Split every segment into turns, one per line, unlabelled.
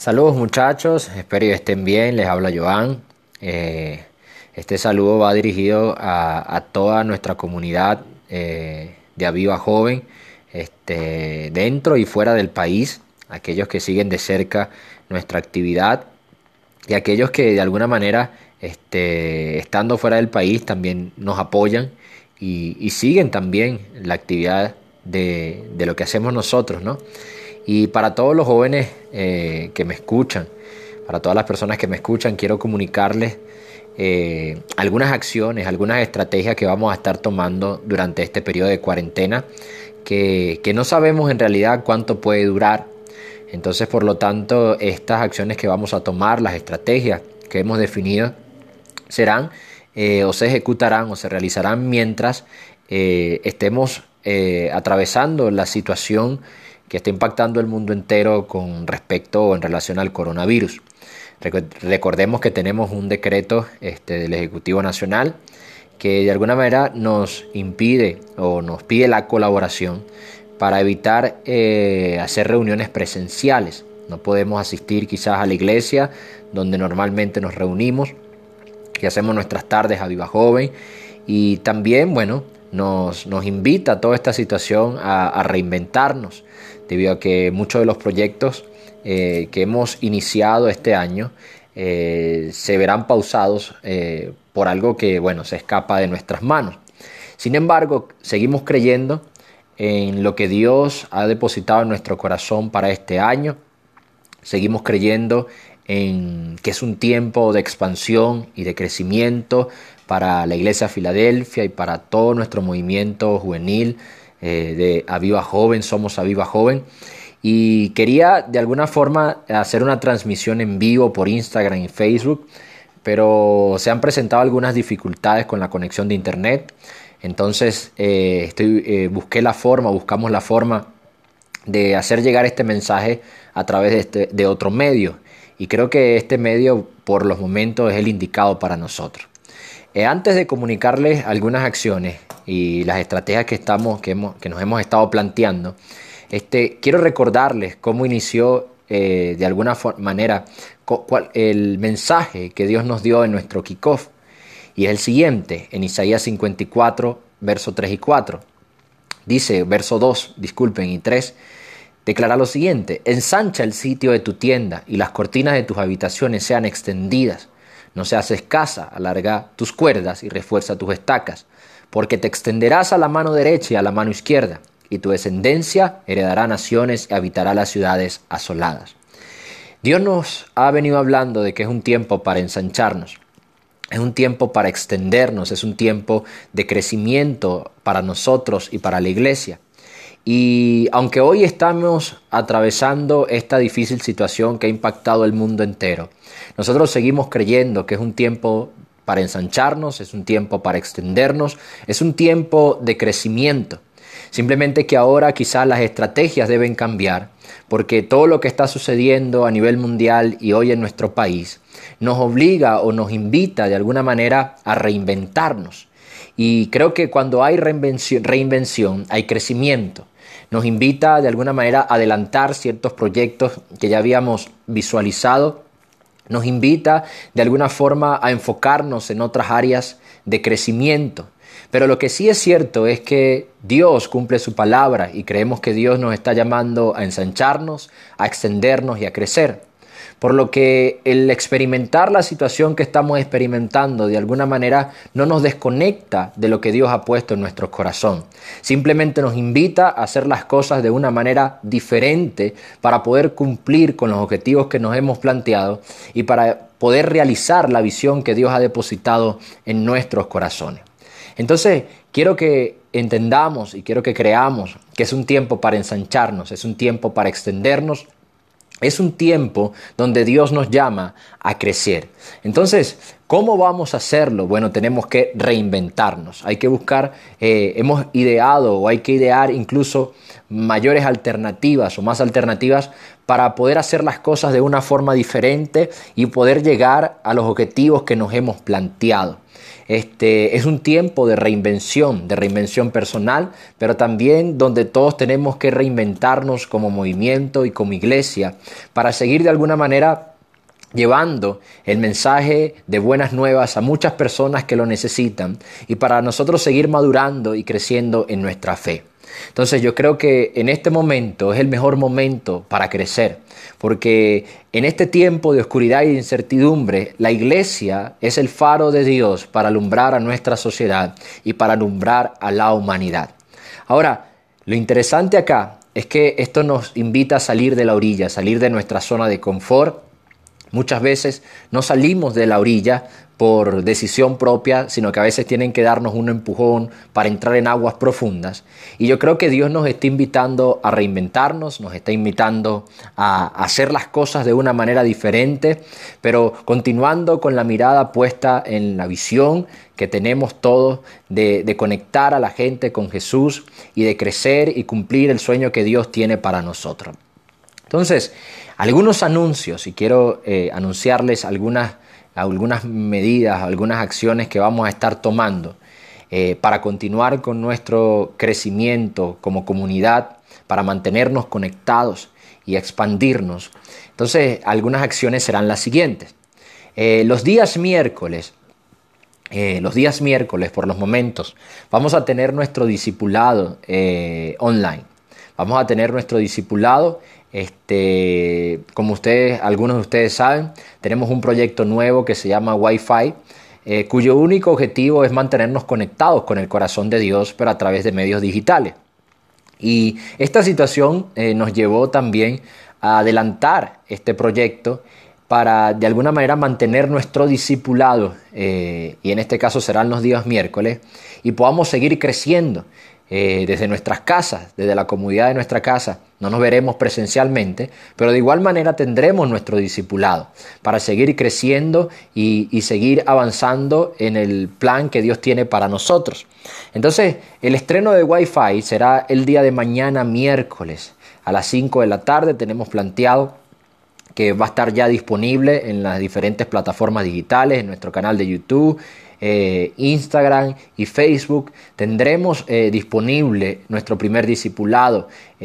Saludos muchachos, espero que estén bien, les habla Joan. Este saludo va dirigido a toda nuestra comunidad de Aviva Joven, dentro y fuera del país, aquellos que siguen de cerca nuestra actividad y aquellos que de alguna manera, estando fuera del país, también nos apoyan y siguen también la actividad de lo que hacemos nosotros, ¿no? Y para todos los jóvenes que me escuchan, para todas las personas que me escuchan, quiero comunicarles algunas acciones, algunas estrategias que vamos a estar tomando durante este periodo de cuarentena, que no sabemos en realidad cuánto puede durar. Entonces, por lo tanto, estas acciones que vamos a tomar, las estrategias que hemos definido, serán o se ejecutarán o se realizarán mientras estemos atravesando la situación que está impactando el mundo entero con respecto o en relación al coronavirus. Recordemos que tenemos un decreto del Ejecutivo Nacional que de alguna manera nos impide o nos pide la colaboración para evitar hacer reuniones presenciales. No podemos asistir quizás a la iglesia donde normalmente nos reunimos y hacemos nuestras tardes a Viva Joven, y también, bueno, nos invita toda esta situación a reinventarnos, debido a que muchos de los proyectos que hemos iniciado este año se verán pausados por algo que, bueno, se escapa de nuestras manos. Sin embargo, seguimos creyendo en lo que Dios ha depositado en nuestro corazón para este año. Seguimos creyendo en que es un tiempo de expansión y de crecimiento para la Iglesia Filadelfia y para todo nuestro movimiento juvenil de Aviva Joven. Somos Aviva Joven. Y quería de alguna forma hacer una transmisión en vivo por Instagram y Facebook, pero se han presentado algunas dificultades con la conexión de internet. Entonces buscamos la forma de hacer llegar este mensaje a través de otro medio, y creo que este medio por los momentos es el indicado para nosotros. Antes de comunicarles algunas acciones y las estrategias que nos hemos estado planteando, quiero recordarles cómo inició de alguna manera el mensaje que Dios nos dio en nuestro kickoff, y es el siguiente: en Isaías 54, verso 3 y 4. Dice, verso 2, disculpen, y 3, declara lo siguiente: ensancha el sitio de tu tienda y las cortinas de tus habitaciones sean extendidas. No seas escasa, alarga tus cuerdas y refuerza tus estacas, porque te extenderás a la mano derecha y a la mano izquierda, y tu descendencia heredará naciones y habitará las ciudades asoladas. Dios nos ha venido hablando de que es un tiempo para ensancharnos, es un tiempo para extendernos, es un tiempo de crecimiento para nosotros y para la iglesia. Y aunque hoy estamos atravesando esta difícil situación que ha impactado el mundo entero, nosotros seguimos creyendo que es un tiempo para ensancharnos, es un tiempo para extendernos, es un tiempo de crecimiento. Simplemente que ahora quizás las estrategias deben cambiar, porque todo lo que está sucediendo a nivel mundial y hoy en nuestro país nos obliga o nos invita de alguna manera a reinventarnos. Y creo que cuando hay reinvención hay crecimiento. Nos invita de alguna manera a adelantar ciertos proyectos que ya habíamos visualizado. Nos invita de alguna forma a enfocarnos en otras áreas de crecimiento. Pero lo que sí es cierto es que Dios cumple su palabra, y creemos que Dios nos está llamando a ensancharnos, a extendernos y a crecer. Por lo que el experimentar la situación que estamos experimentando de alguna manera no nos desconecta de lo que Dios ha puesto en nuestro corazón. Simplemente nos invita a hacer las cosas de una manera diferente para poder cumplir con los objetivos que nos hemos planteado y para poder realizar la visión que Dios ha depositado en nuestros corazones. Entonces, quiero que entendamos y quiero que creamos que es un tiempo para ensancharnos, es un tiempo para extendernos. Es un tiempo donde Dios nos llama a crecer. Entonces, ¿cómo vamos a hacerlo? Bueno, tenemos que reinventarnos. Hay que buscar, hemos ideado o hay que idear incluso mayores alternativas o más alternativas para poder hacer las cosas de una forma diferente y poder llegar a los objetivos que nos hemos planteado. Es un tiempo de reinvención personal, pero también donde todos tenemos que reinventarnos como movimiento y como iglesia para seguir de alguna manera llevando el mensaje de buenas nuevas a muchas personas que lo necesitan y para nosotros seguir madurando y creciendo en nuestra fe. Entonces yo creo que en este momento es el mejor momento para crecer, porque en este tiempo de oscuridad y de incertidumbre, la iglesia es el faro de Dios para alumbrar a nuestra sociedad y para alumbrar a la humanidad. Ahora, lo interesante acá es que esto nos invita a salir de la orilla, salir de nuestra zona de confort. Muchas veces no salimos de la orilla por decisión propia, sino que a veces tienen que darnos un empujón para entrar en aguas profundas. Y yo creo que Dios nos está invitando a reinventarnos, nos está invitando a hacer las cosas de una manera diferente, pero continuando con la mirada puesta en la visión que tenemos todos de conectar a la gente con Jesús y de crecer y cumplir el sueño que Dios tiene para nosotros. Entonces, algunos anuncios, y quiero anunciarles algunas medidas, algunas acciones que vamos a estar tomando para continuar con nuestro crecimiento como comunidad, para mantenernos conectados y expandirnos. Entonces, algunas acciones serán las siguientes. Los días miércoles, por los momentos, vamos a tener nuestro discipulado online. Vamos a tener nuestro discipulado. Como algunos de ustedes saben, tenemos un proyecto nuevo que se llama Wi-Fi, cuyo único objetivo es mantenernos conectados con el corazón de Dios, pero a través de medios digitales. Y esta situación nos llevó también a adelantar este proyecto para de alguna manera mantener nuestro discipulado, y en este caso serán los días miércoles, y podamos seguir creciendo desde nuestras casas, desde la comodidad de nuestra casa. No nos veremos presencialmente, pero de igual manera tendremos nuestro discipulado para seguir creciendo y seguir avanzando en el plan que Dios tiene para nosotros. Entonces, el estreno de Wi-Fi será el día de mañana miércoles a las 5 de la tarde. Tenemos planteado que va a estar ya disponible en las diferentes plataformas digitales, en nuestro canal de YouTube, Instagram y Facebook. Tendremos disponible nuestro primer discipulado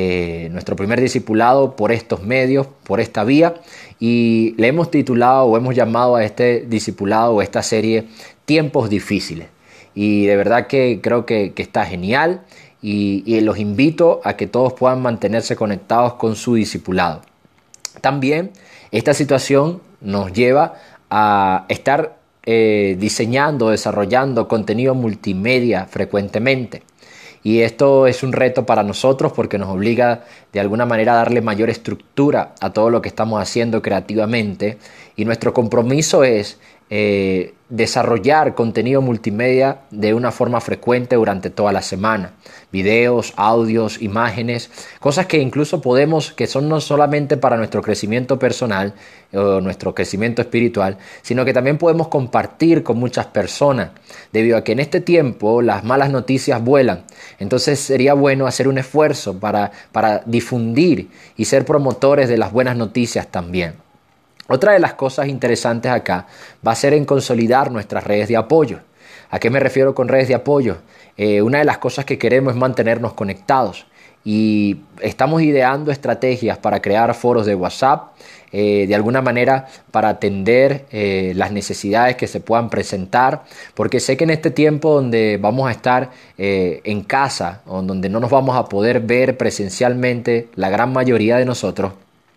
por estos medios, por esta vía, y le hemos titulado o hemos llamado a este discipulado o esta serie Tiempos Difíciles. Y de verdad que creo que está genial y los invito a que todos puedan mantenerse conectados con su discipulado. También esta situación nos lleva a estar diseñando, desarrollando contenido multimedia frecuentemente. Y esto es un reto para nosotros porque nos obliga de alguna manera a darle mayor estructura a todo lo que estamos haciendo creativamente. Y nuestro compromiso es desarrollar contenido multimedia de una forma frecuente durante toda la semana. Videos, audios, imágenes, cosas que incluso que son no solamente para nuestro crecimiento personal o nuestro crecimiento espiritual, sino que también podemos compartir con muchas personas, debido a que en este tiempo las malas noticias vuelan. Entonces sería bueno hacer un esfuerzo para difundir y ser promotores de las buenas noticias también. Otra de las cosas interesantes acá va a ser en consolidar nuestras redes de apoyo. ¿A qué me refiero con redes de apoyo? Una de las cosas que queremos es mantenernos conectados y estamos ideando estrategias para crear foros de WhatsApp, de alguna manera para atender las necesidades que se puedan presentar, porque sé que en este tiempo donde vamos a estar en casa o donde no nos vamos a poder ver presencialmente la gran mayoría de nosotros,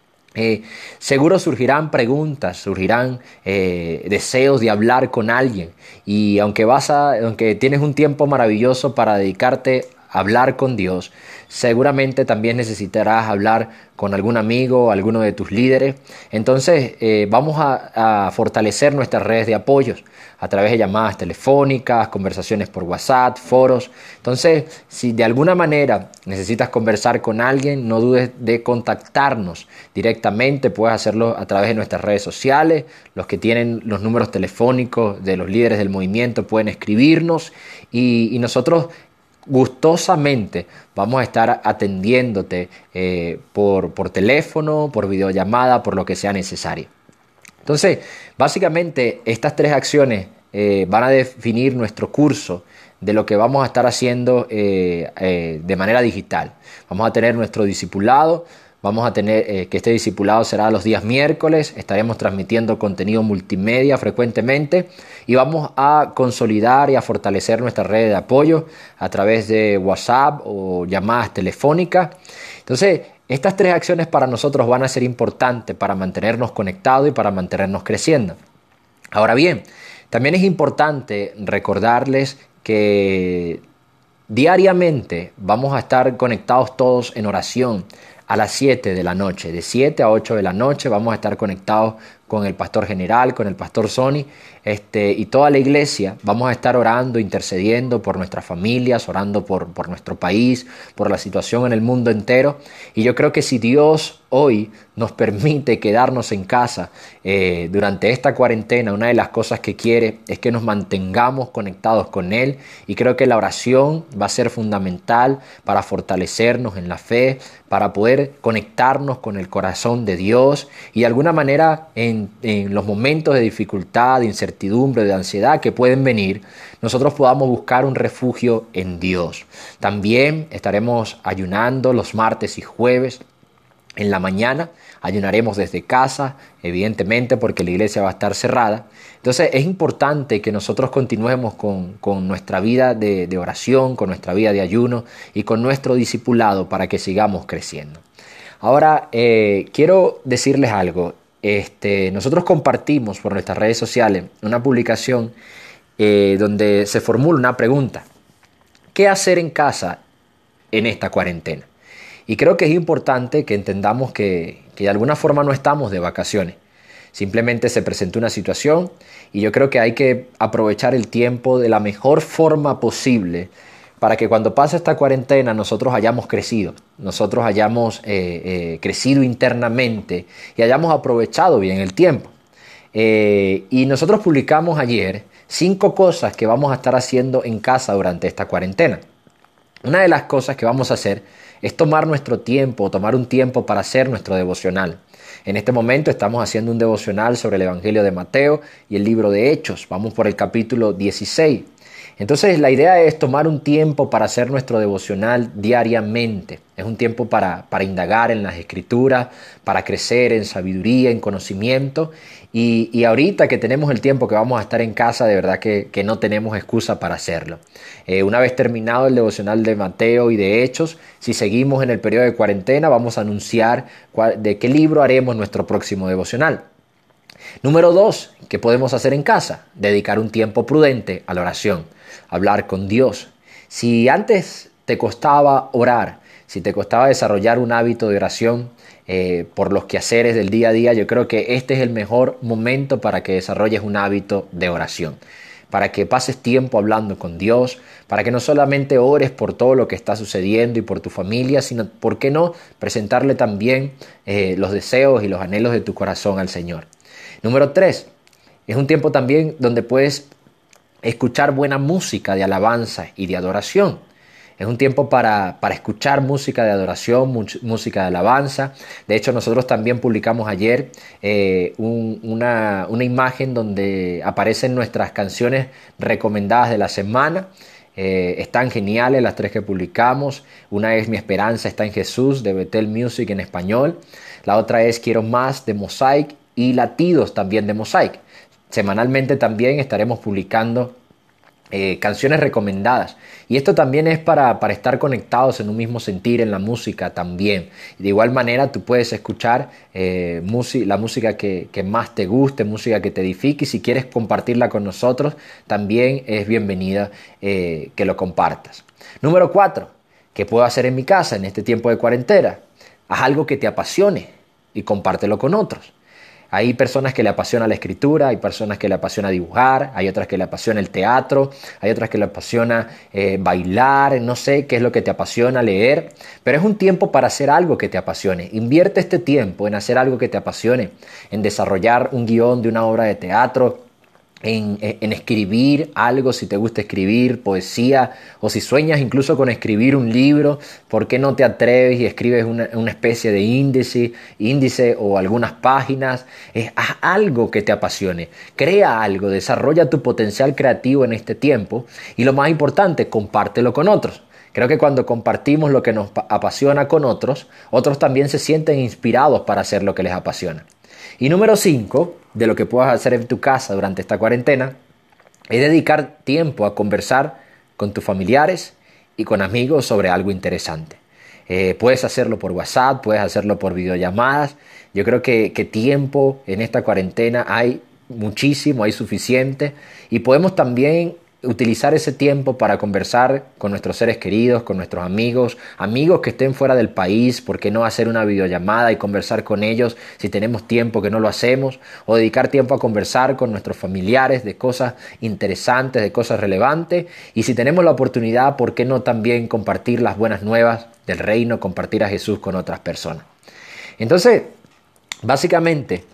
seguro surgirán preguntas, surgirán deseos de hablar con alguien, y aunque tienes un tiempo maravilloso para dedicarte a hablar con Dios, seguramente también necesitarás hablar con algún amigo, alguno de tus líderes. Entonces vamos a fortalecer nuestras redes de apoyos a través de llamadas telefónicas, conversaciones por WhatsApp, foros. Entonces, si de alguna manera necesitas conversar con alguien, no dudes de contactarnos directamente. Puedes hacerlo a través de nuestras redes sociales. Los que tienen los números telefónicos de los líderes del movimiento pueden escribirnos y nosotros gustosamente vamos a estar atendiéndote por teléfono, por videollamada, por lo que sea necesario. Entonces, básicamente estas tres acciones van a definir nuestro curso de lo que vamos a estar haciendo de manera digital. Vamos a tener nuestro discipulado, vamos a tener que este discipulado será los días miércoles, estaremos transmitiendo contenido multimedia frecuentemente y vamos a consolidar y a fortalecer nuestra red de apoyo a través de WhatsApp o llamadas telefónicas. Entonces, estas tres acciones para nosotros van a ser importantes para mantenernos conectados y para mantenernos creciendo. Ahora bien, también es importante recordarles que diariamente vamos a estar conectados todos en oración a las 7 de la noche. De 7 a 8 de la noche vamos a estar conectados con el pastor general, con el pastor Sony, y toda la iglesia. Vamos a estar orando, intercediendo por nuestras familias, orando por nuestro país, por la situación en el mundo entero. Y yo creo que si Dios hoy nos permite quedarnos en casa durante esta cuarentena, una de las cosas que quiere es que nos mantengamos conectados con Él, y creo que la oración va a ser fundamental para fortalecernos en la fe, para poder conectarnos con el corazón de Dios y de alguna manera en los momentos de dificultad, de incertidumbre, de ansiedad que pueden venir, nosotros podamos buscar un refugio en Dios. También estaremos ayunando los martes y jueves en la mañana. Ayunaremos desde casa, evidentemente, porque la iglesia va a estar cerrada. Entonces es importante que nosotros continuemos con nuestra vida de oración, con nuestra vida de ayuno y con nuestro discipulado para que sigamos creciendo. Ahora, quiero decirles algo. Nosotros compartimos por nuestras redes sociales una publicación donde se formula una pregunta: ¿qué hacer en casa en esta cuarentena? Y creo que es importante que entendamos que de alguna forma no estamos de vacaciones. Simplemente se presentó una situación y yo creo que hay que aprovechar el tiempo de la mejor forma posible para que cuando pase esta cuarentena nosotros hayamos crecido, nosotros hayamos crecido internamente y hayamos aprovechado bien el tiempo. Y nosotros publicamos ayer 5 cosas que vamos a estar haciendo en casa durante esta cuarentena. Una de las cosas que vamos a hacer es tomar nuestro tiempo, tomar un tiempo para hacer nuestro devocional. En este momento estamos haciendo un devocional sobre el Evangelio de Mateo y el libro de Hechos. Vamos por el capítulo 16. Entonces la idea es tomar un tiempo para hacer nuestro devocional diariamente. Es un tiempo para indagar en las Escrituras, para crecer en sabiduría, en conocimiento. Y ahorita que tenemos el tiempo que vamos a estar en casa, de verdad que no tenemos excusa para hacerlo. Una vez terminado el devocional de Mateo y de Hechos, si seguimos en el periodo de cuarentena, vamos a anunciar de qué libro haremos nuestro próximo devocional. Número 2, ¿qué podemos hacer en casa? Dedicar un tiempo prudente a la oración, hablar con Dios. Si antes te costaba orar, si te costaba desarrollar un hábito de oración por los quehaceres del día a día, yo creo que este es el mejor momento para que desarrolles un hábito de oración, para que pases tiempo hablando con Dios, para que no solamente ores por todo lo que está sucediendo y por tu familia, sino, ¿por qué no?, presentarle también los deseos y los anhelos de tu corazón al Señor. Número 3, es un tiempo también donde puedes escuchar buena música de alabanza y de adoración. Es un tiempo para escuchar música de adoración, música de alabanza. De hecho, nosotros también publicamos ayer una imagen donde aparecen nuestras canciones recomendadas de la semana. Están geniales las 3 que publicamos. Una es Mi Esperanza está en Jesús, de Bethel Music en español. La otra es Quiero Más, de Mosaic, y Latidos, también de Mosaic. Semanalmente también estaremos publicando canciones recomendadas, y esto también es para estar conectados en un mismo sentir en la música también. De igual manera tú puedes escuchar la música que más te guste, música que te edifique, y si quieres compartirla con nosotros también es bienvenida que lo compartas. Número 4, ¿qué puedo hacer en mi casa en este tiempo de cuarentena? Haz algo que te apasione y compártelo con otros. Hay personas que le apasiona la escritura, hay personas que le apasiona dibujar, hay otras que le apasiona el teatro, hay otras que le apasiona bailar, no sé qué es lo que te apasiona, leer, pero es un tiempo para hacer algo que te apasione. Invierte este tiempo en hacer algo que te apasione, en desarrollar un guión de una obra de teatro, en escribir algo, si te gusta escribir poesía, o si sueñas incluso con escribir un libro, ¿por qué no te atreves y escribes una especie de índice o algunas páginas? Haz algo que te apasione, crea algo, desarrolla tu potencial creativo en este tiempo, y lo más importante, compártelo con otros. Creo que cuando compartimos lo que nos apasiona con otros, otros también se sienten inspirados para hacer lo que les apasiona. Y número 5, de lo que puedas hacer en tu casa durante esta cuarentena, es dedicar tiempo a conversar con tus familiares y con amigos sobre algo interesante. Puedes hacerlo por WhatsApp, puedes hacerlo por videollamadas. Yo creo que tiempo en esta cuarentena hay muchísimo, hay suficiente, y podemos también utilizar ese tiempo para conversar con nuestros seres queridos, con nuestros amigos que estén fuera del país. ¿Por qué no hacer una videollamada y conversar con ellos si tenemos tiempo que no lo hacemos? O dedicar tiempo a conversar con nuestros familiares de cosas interesantes, de cosas relevantes. Y si tenemos la oportunidad, ¿por qué no también compartir las buenas nuevas del reino, compartir a Jesús con otras personas? Entonces, básicamente,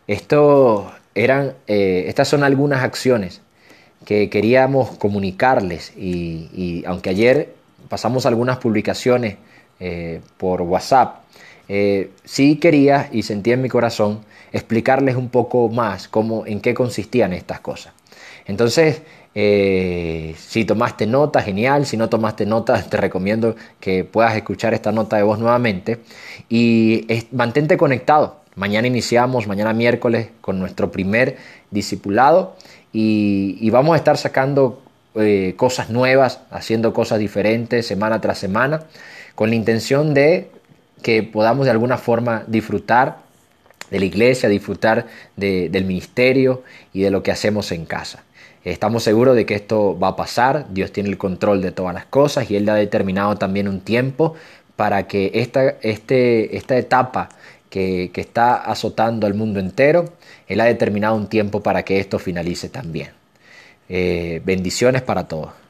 estas son algunas acciones que queríamos comunicarles, y aunque ayer pasamos algunas publicaciones por WhatsApp, sí quería y sentí en mi corazón explicarles un poco más en qué consistían estas cosas. Entonces, si tomaste nota, genial. Si no tomaste nota, te recomiendo que puedas escuchar esta nota de voz nuevamente, y mantente conectado. Mañana miércoles, con nuestro primer discipulado, y vamos a estar sacando cosas nuevas, haciendo cosas diferentes semana tras semana, con la intención de que podamos de alguna forma disfrutar de la iglesia, disfrutar del ministerio y de lo que hacemos en casa. Estamos seguros de que esto va a pasar. Dios tiene el control de todas las cosas, y Él ha determinado también un tiempo para que esta etapa que está azotando al mundo entero, Él ha determinado un tiempo para que esto finalice también. Bendiciones para todos.